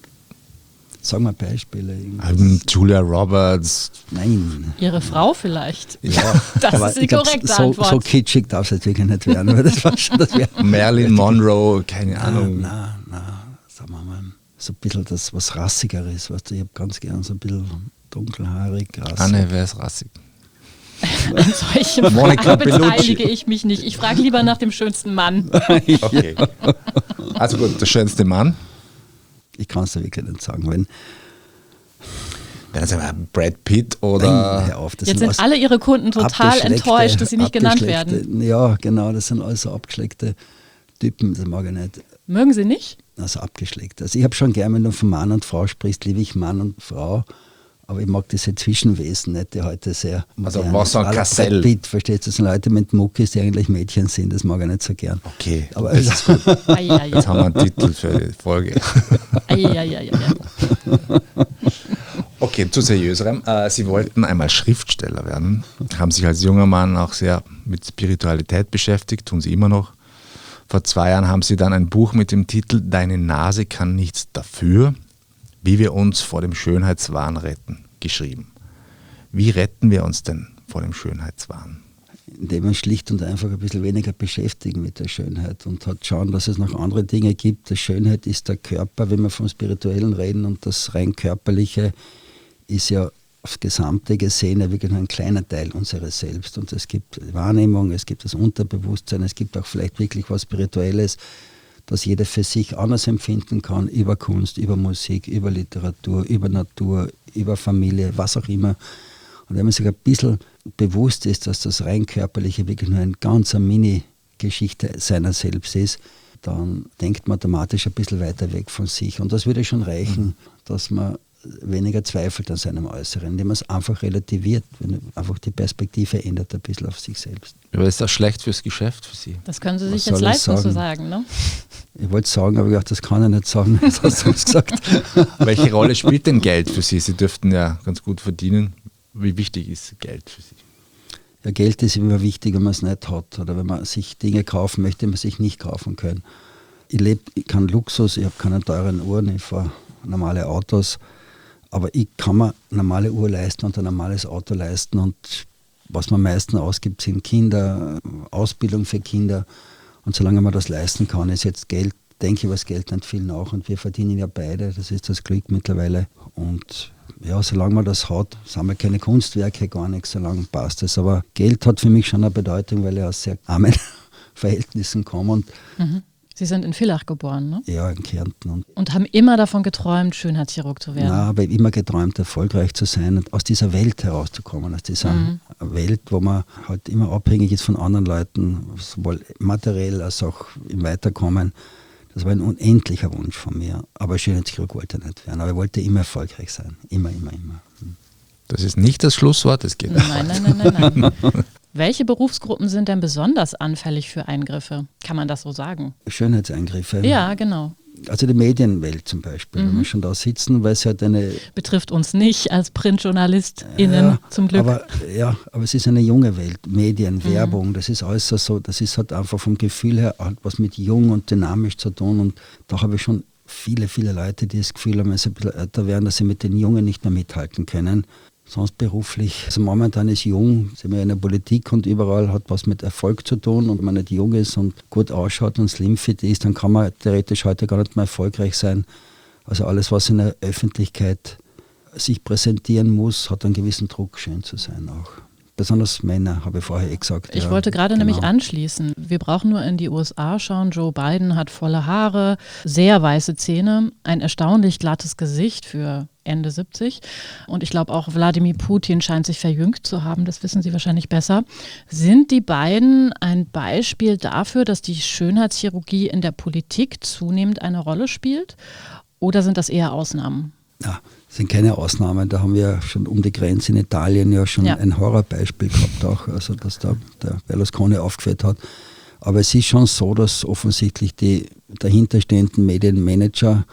Sag mal Beispiele. irgendwas. Ähm, Julia Roberts. Nein. Ihre Frau vielleicht. Ja, Das aber ist die ich glaub, korrekte so, Antwort. so kitschig darf es jetzt wirklich nicht werden. Aber das war schon, das wäre. Marilyn Monroe, keine Ahnung. Nein, nein, nein. Sagen wir mal, so ein bisschen das, was Rassigeres. Weißt du, ich habe ganz gern so ein bisschen dunkelhaarig, rassig. Anne, wer ist rassig? An solchen Monica Fragen Bellucci. beteilige ich mich nicht. Ich frage lieber nach dem schönsten Mann. Okay. Also gut, der schönste Mann. Ich kann es dir wirklich nicht sagen. Wenn, Dann sagen wir Brad Pitt Nein, oder. hör auf, das Jetzt sind alles alle Ihre Kunden total abgeschleckte- enttäuscht, dass sie nicht genannt werden. abgeschleckte- Ja, genau, das sind alles so abgeschleckte Typen, das mag ich nicht. Mögen Sie nicht? Also abgeschleckt. Also ich habe schon gern, wenn du von Mann und Frau sprichst, liebe ich Mann und Frau. Aber ich mag diese Zwischenwesen nicht, die heute sehr Also modern was ist. so ein Brad Kassell. Pitt, verstehst du, das sind Leute mit Muckis, die eigentlich Mädchen sind, das mag ich nicht so gern. Okay, Aber das ist gut. Ai, ai, Jetzt ai. haben wir einen Titel für die Folge. Ai, ai, ai, ai. Okay, zu seriöserem. Äh, Sie wollten einmal Schriftsteller werden, haben sich als junger Mann auch sehr mit Spiritualität beschäftigt, tun Sie immer noch. Vor zwei Jahren haben Sie dann ein Buch mit dem Titel Deine Nase kann nichts dafür, wie wir uns vor dem Schönheitswahn retten, geschrieben. Wie retten wir uns denn vor dem Schönheitswahn? Indem wir schlicht und einfach ein bisschen weniger beschäftigen mit der Schönheit und halt schauen, dass es noch andere Dinge gibt. Die Schönheit ist der Körper, wenn wir vom Spirituellen reden, und das rein Körperliche ist ja aufs Gesamte gesehen ja wirklich nur ein kleiner Teil unseres Selbst. Und es gibt Wahrnehmung, es gibt das Unterbewusstsein, es gibt auch vielleicht wirklich was Spirituelles, das jeder für sich anders empfinden kann, über Kunst, über Musik, über Literatur, über Natur, über Familie, was auch immer. Und wenn man sich ein bisschen bewusst ist, dass das rein körperliche wirklich nur eine ganz Mini-Geschichte seiner selbst ist, dann denkt man automatisch ein bisschen weiter weg von sich. Und das würde schon reichen, dass man weniger zweifelt an seinem Äußeren, indem man es einfach relativiert, wenn man einfach die Perspektive ändert ein bisschen auf sich selbst. Aber ist das schlecht fürs Geschäft für Sie? Das können Sie Was sich soll jetzt ich leisten zu sagen? sagen, ne? Ich wollte es sagen, aber ich dachte, das kann ich nicht sagen. Jetzt hast du es gesagt. Welche Rolle spielt denn Geld für Sie? Sie dürften ja ganz gut verdienen. Wie wichtig ist Geld für Sie? Ja, Geld ist immer wichtig, wenn man es nicht hat oder wenn man sich Dinge kaufen möchte, die man sich nicht kaufen kann. Ich lebe keinen Luxus, ich habe keine teuren Uhren, ich fahre normale Autos, aber ich kann mir eine normale Uhr leisten und ein normales Auto leisten, und was man am meisten ausgibt, sind Kinder, Ausbildung für Kinder, und solange man das leisten kann, ist jetzt Geld, denke ich über das Geld nicht viel nach, und wir verdienen ja beide, das ist das Glück mittlerweile, und ja, solange man das hat, sind wir keine Kunstwerke, gar nichts, solange passt es. Aber Geld hat für mich schon eine Bedeutung, weil ich aus sehr armen Verhältnissen komme, und Mhm. Sie sind in Villach geboren, ne? ja, in Kärnten. Und Und haben immer davon geträumt, Schönheitschirurg zu werden. na, aber ich habe immer geträumt, erfolgreich zu sein und aus dieser Welt herauszukommen, aus dieser Mhm. Welt, wo man halt immer abhängig ist von anderen Leuten, sowohl materiell als auch im Weiterkommen. Das war ein unendlicher Wunsch von mir. Aber Schönheitschirurg wollte ich nicht werden. Aber ich wollte immer erfolgreich sein. Immer, immer, immer. Das ist nicht das Schlusswort, es geht. Nein, nein, nein, nein, nein. Welche Berufsgruppen sind denn besonders anfällig für Eingriffe? Kann man das so sagen? Schönheitseingriffe. Ja, genau. Also die Medienwelt zum Beispiel, wenn wir schon da sitzen, weil es halt eine... Betrifft uns nicht als PrintjournalistInnen, Ja, zum Glück. Aber, ja, aber es ist eine junge Welt. Medien, Werbung, das ist alles so, das ist halt einfach vom Gefühl her halt was mit jung und dynamisch zu tun. Und da habe ich schon viele, viele Leute, die das Gefühl haben, wenn sie ein bisschen älter werden, dass sie mit den Jungen nicht mehr mithalten können. Sonst beruflich, also momentan ist jung, sind wir in der Politik und überall hat was mit Erfolg zu tun, und wenn man nicht jung ist und gut ausschaut und slimfit ist, dann kann man theoretisch heute gar nicht mehr erfolgreich sein. Also alles, was in der Öffentlichkeit sich präsentieren muss, hat einen gewissen Druck, schön zu sein auch. Besonders Männer, habe ich vorher eh gesagt. Ich ja, wollte gerade genau. nämlich anschließen. Wir brauchen nur in die U S A schauen. Joe Biden hat volle Haare, sehr weiße Zähne, ein erstaunlich glattes Gesicht für Ende siebzig. Und ich glaube auch Wladimir Putin scheint sich verjüngt zu haben, das wissen Sie wahrscheinlich besser. Sind die beiden ein Beispiel dafür, dass die Schönheitschirurgie in der Politik zunehmend eine Rolle spielt? Oder sind das eher Ausnahmen? Ja, das sind keine Ausnahmen. Da haben wir schon um die Grenze in Italien ja schon Ja. ein Horrorbeispiel gehabt, auch, also dass da der Berlusconi aufgeführt hat. Aber es ist schon so, dass offensichtlich die dahinterstehenden Medienmanager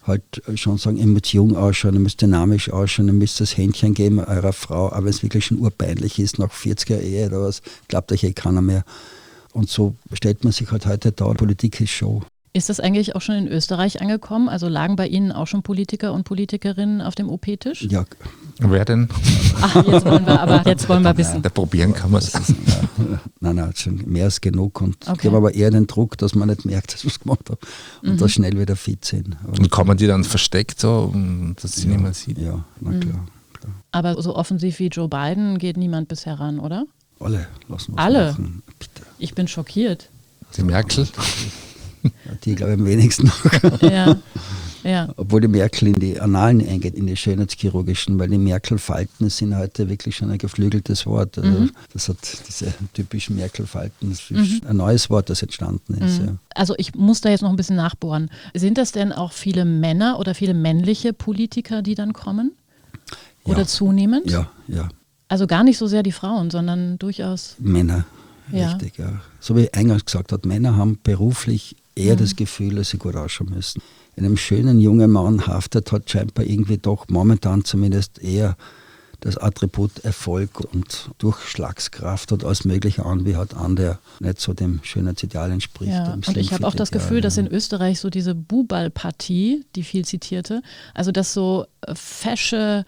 halt schon sagen, ihr müsst jung ausschauen, ihr müsst dynamisch ausschauen, ihr müsst das Händchen geben eurer Frau, aber wenn es wirklich schon urpeinlich ist, nach vierziger Ehe oder was, glaubt euch eh keiner mehr. Und so stellt man sich halt heute da, Politik ist Show. Ist das eigentlich auch schon in Österreich angekommen? Also lagen bei Ihnen auch schon Politiker und Politikerinnen auf dem O P-Tisch? Ja. Wer denn? Ach, jetzt wollen wir aber jetzt wollen wir wissen. Da probieren kann man es. Nein, nein, schon mehr als genug. Und Okay. ich habe aber eher den Druck, dass man nicht merkt, dass ich es gemacht habe und Mhm. dass schnell wieder fit sind. Aber Und kann man die dann versteckt so, dass sie ja, niemand sieht? Ja, na Mhm. klar, klar. Aber so offensiv wie Joe Biden geht niemand bisher ran, oder? Alle lassen was Alle? machen. Bitte. Ich bin schockiert. Die Merkel? Ja, die glaube ich am wenigsten noch. Ja, ja. Obwohl die Merkel in die Annalen eingeht, in die schönheitschirurgischen, weil die Merkel-Falten sind heute wirklich schon ein geflügeltes Wort. Also Mhm. das hat diese typischen Merkel-Falten, das ist Mhm. ein neues Wort, das entstanden ist. Mhm. Ja. Also ich muss da jetzt noch ein bisschen nachbohren. Sind das denn auch viele Männer oder viele männliche Politiker, die dann kommen? Oder Ja. zunehmend? ja, ja, Also gar nicht so sehr die Frauen, sondern durchaus. Männer, Ja. richtig. Ja. So wie eingangs gesagt hat, Männer haben beruflich eher Mhm. das Gefühl, dass sie gut ausschauen müssen. Einem schönen jungen Mann haftet hat scheinbar irgendwie doch momentan zumindest eher das Attribut Erfolg und Durchschlagskraft und alles Mögliche an, wie halt an, der nicht so dem Schönheitsideal entspricht. Ja. dem Und ich habe auch das Slimfit-Ideal, Gefühl, dass ja. in Österreich so diese Bubal-Partie, die viel zitierte, also dass so äh, fesche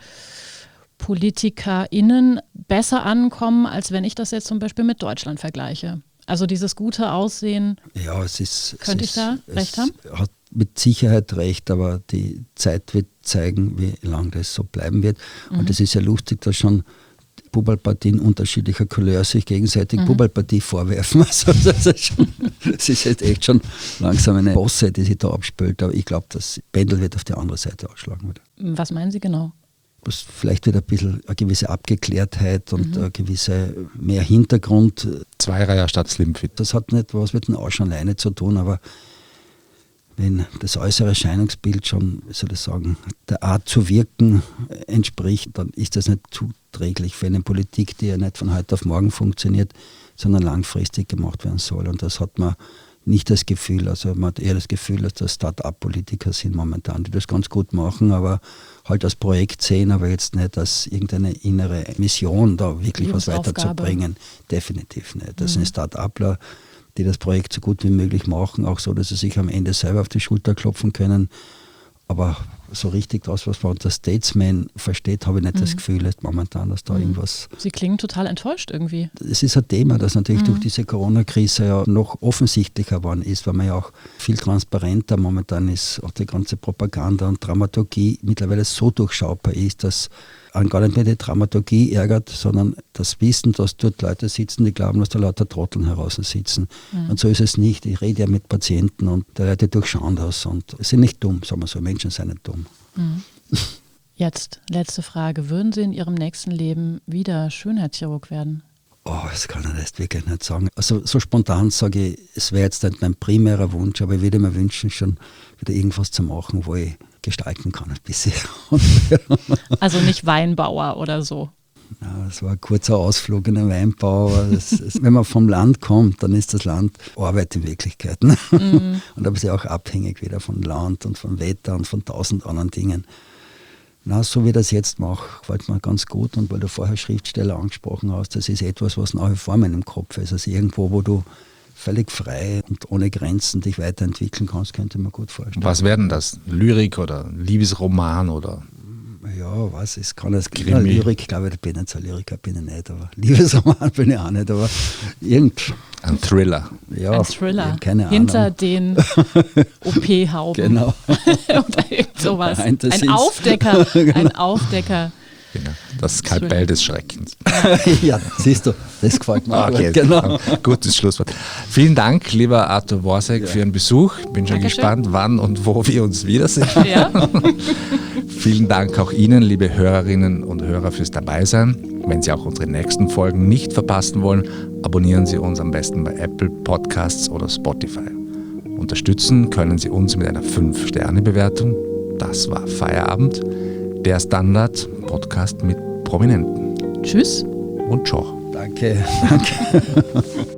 PolitikerInnen besser ankommen, als wenn ich das jetzt zum Beispiel mit Deutschland vergleiche. Also dieses gute Aussehen. Ja, es ist. Könnte es ich da ist, recht es haben? Hat mit Sicherheit recht, aber die Zeit wird zeigen, wie lange das so bleiben wird. Mhm. Und es ist ja lustig, dass schon Bubbalpartien unterschiedlicher Couleur sich gegenseitig Mhm. Bubbalpartie vorwerfen. Also das ist, schon, das ist jetzt echt schon langsam eine Bosse, die sich da abspielt. Aber ich glaube, das Pendel wird auf die andere Seite ausschlagen wieder. Was meinen Sie genau? Was vielleicht wieder ein bisschen eine gewisse Abgeklärtheit und Mhm. eine gewisse mehr Hintergrund. Zweireiher statt Slimfit. Das hat nicht was mit dem Ausschauen alleine zu tun, aber wenn das äußere Erscheinungsbild schon, wie soll ich sagen, der Art zu wirken entspricht, dann ist das nicht zuträglich für eine Politik, die ja nicht von heute auf morgen funktioniert, sondern langfristig gemacht werden soll. Und das hat man nicht das Gefühl, also man hat eher das Gefühl, dass das Start-up-Politiker sind momentan, die das ganz gut machen, aber halt als Projekt sehen, aber jetzt nicht als irgendeine innere Mission, da wirklich was Lebensaufgabe. weiterzubringen. Definitiv nicht. Das Mhm. sind Start-upler, die das Projekt so gut wie möglich machen, auch so, dass sie sich am Ende selber auf die Schulter klopfen können. Aber so richtig das, was man unter Statesman versteht, habe ich nicht Mhm. das Gefühl jetzt momentan, dass da Mhm. irgendwas... Sie klingen total enttäuscht irgendwie. Es ist ein Thema, das natürlich Mhm. durch diese Corona-Krise ja noch offensichtlicher geworden ist, weil man ja auch viel transparenter momentan ist, auch die ganze Propaganda und Dramaturgie mittlerweile so durchschaubar ist, dass einen gar nicht mehr die Dramaturgie ärgert, sondern das Wissen, dass dort Leute sitzen, die glauben, dass da lauter Trotteln heraus sitzen. Mhm. Und so ist es nicht. Ich rede ja mit Patienten und die Leute durchschauen das und sind nicht dumm, sagen wir so. Menschen sind nicht dumm. Mhm. Jetzt, letzte Frage. Würden Sie in Ihrem nächsten Leben wieder Schönheitschirurg werden? Oh, das kann ich jetzt wirklich nicht sagen. Also so spontan sage ich, es wäre jetzt nicht mein primärer Wunsch, aber ich würde mir wünschen, schon wieder irgendwas zu machen, wo ich gestalten kann ein bisschen. Also nicht Weinbauer oder so. Ja, das war ein kurzer Ausflug in den Weinbau. Aber das, das, wenn man vom Land kommt, dann ist das Land Arbeit in Wirklichkeit. Ne? Mhm. Und da bist du auch abhängig wieder von Land und vom Wetter und von tausend anderen Dingen. Na, so wie ich das jetzt mache, gefällt mir ganz gut. Und weil du vorher Schriftsteller angesprochen hast, das ist etwas, was nach wie vor in meinem Kopf ist. Also irgendwo, wo du völlig frei und ohne Grenzen dich weiterentwickeln kannst, könnte ich mir gut vorstellen. Was werden das? Lyrik oder Liebesroman oder? Ja, was, es kann es Krimi. ja, Lyrik, glaube ich, ich bin nicht so Lyriker, bin ich nicht, aber Liebesroman bin ich auch nicht, aber irgend, Ein Thriller. ja, Ein Thriller. keine Hinter Ahnung. den O P-Hauben. Genau. Oder irgend sowas. Behind the Ein scenes. Aufdecker. Ein Aufdecker. Genau. Das Skalpell des Schreckens. Ja, siehst du, das gefällt mir Okay, gut, genau. gutes Schlusswort. Vielen Dank, lieber Arthur Worsek, Ja. für Ihren Besuch. Bin schon Dankeschön. gespannt, wann und wo wir uns wiedersehen. Ja. Vielen Dank auch Ihnen, liebe Hörerinnen und Hörer, fürs Dabeisein. Wenn Sie auch unsere nächsten Folgen nicht verpassen wollen, abonnieren Sie uns am besten bei Apple Podcasts oder Spotify. Unterstützen können Sie uns mit einer fünf Sterne Bewertung. Das war Feierabend, der Standard-Podcast mit Prominenten. Tschüss. Und ciao. Danke, danke.